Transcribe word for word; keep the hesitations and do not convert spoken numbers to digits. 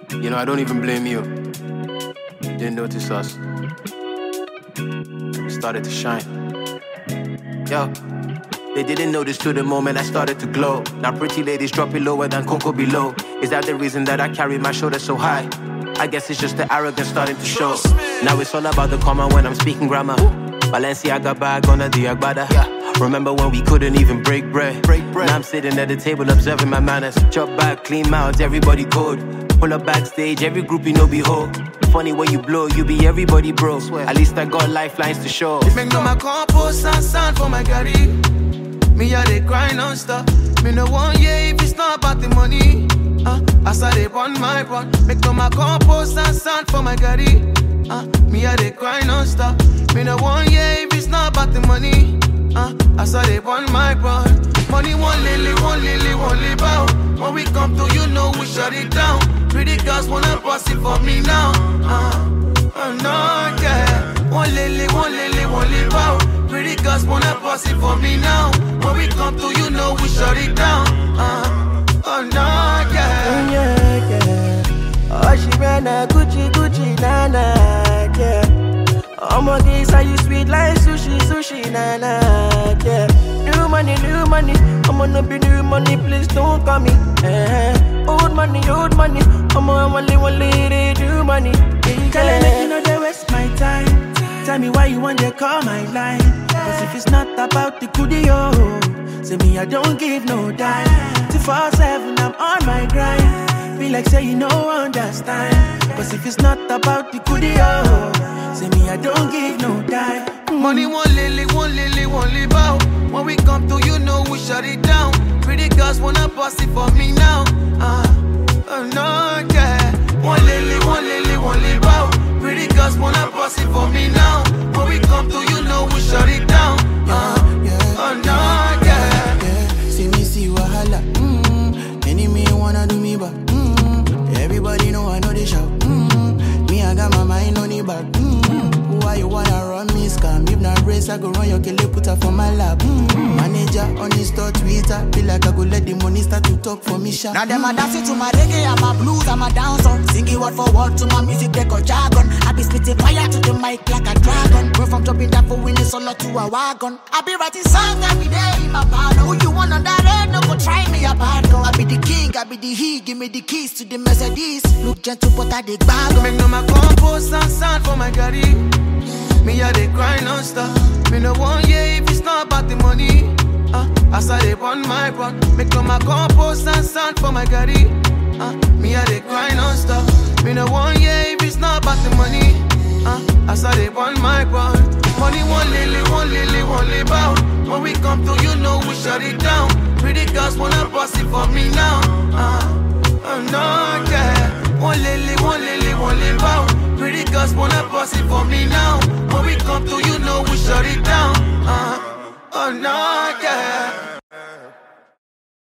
You know, I don't even blame you. Didn't notice us. Started to shine. Yo. They didn't notice till the moment I started to glow. Now pretty ladies drop it lower than Coco below. Is that the reason that I carry my shoulders so high? I guess it's just the arrogance starting to show. Now it's all about the comma when I'm speaking grammar. Balenciaga bag on a Diagbada. Remember when we couldn't even break bread? break bread. Now I'm sitting at the table observing my manners. Chop back, clean mouths, everybody cold. Pull up backstage, every groupie know behold. Funny when you blow, you be everybody bro. At least I got lifelines to show. Make no my compost and sand for my Gary. Me a dey grind non-stop. Me no one year if it's not about the money. Uh, I started run my run. Make no my compost and sand for my Gary. Uh, me a dey grind non-stop. Me no one year if it's not about the money. Uh, I started run my run. Money one lily, one lily, one live out. When we come to you know we shut it down. Pretty girls wanna bust it for me now. Uh, uh, no, yeah. One lily, one lily, one live out. Pretty girls wanna bust it for me now. When we come to you know we shut it down. Uh, oh no, yeah. Yeah, yeah. Oh, she ran a Gucci, Gucci, nana, yeah. Oh my gaze, are you sweet like sushi, sushi, nana, yeah. New money, new money, I'm gonna be new money, please don't call me. Eh. Old money, old money, I'm only one lady, new money. Yeah. Tell her that you know they waste my time. Tell me why you want to call my line. Cause if it's not about the goodie, oh, say me I don't give no dime. two four seven, I'm on my grind. Feel like say you know understand. Cause if it's not about the goodie, oh, say me I don't give no dime. Mm. Money one lily, one lily, one live out. When we come to you know we shut it down. Pretty girls wanna bust it for me now. Uh, uh no, yeah. One lily, one lily, one live out. Pretty girls wanna bust it for me now. When we come to you know we shut it down. Uh, yeah, oh no, yeah. yeah. See me see wahala. Mm-hmm. Enemy wanna do me back. Mm-hmm. Everybody know I know they shout. Mm-hmm. Me I got my mind on it back. Mm-hmm. Why you wanna run me scam? If not race I go run your killer put her for my lap. Mm-hmm. Manager on the store Twitter. Feel like I go let the money start to talk for me sharp. Now them a dancing to my reggae and my blues and my dance on. Singing word for word to my music they call jargon. I be spitting fire to the mic like a dragon. Go from dropping that for winning solo to a wagon. I be writing songs every day in my partner. Who you want on that head? No go try me a bad girl. I be the king, I be the he. Give me the keys to the Mercedes. Look gentle but I dig bag. Make no my compost and sand for my Gary. Me a dey grind non-stop. Me no one year if it's not about the money. Uh, I started run my run. Make no my compost and sand for my Gary. Uh, me a dey grind non-stop. Me no one year if it's not about the money. Uh, I started run my run. Money one lily, one lily, one live out. When we come to you know we shut it down. Pretty girls wanna bust it for me now. Uh, oh no, yeah. One lily, one lily, one live out. Pretty girls wanna bust it for me now. When we come to you know we shut it down. Uh, oh no, yeah.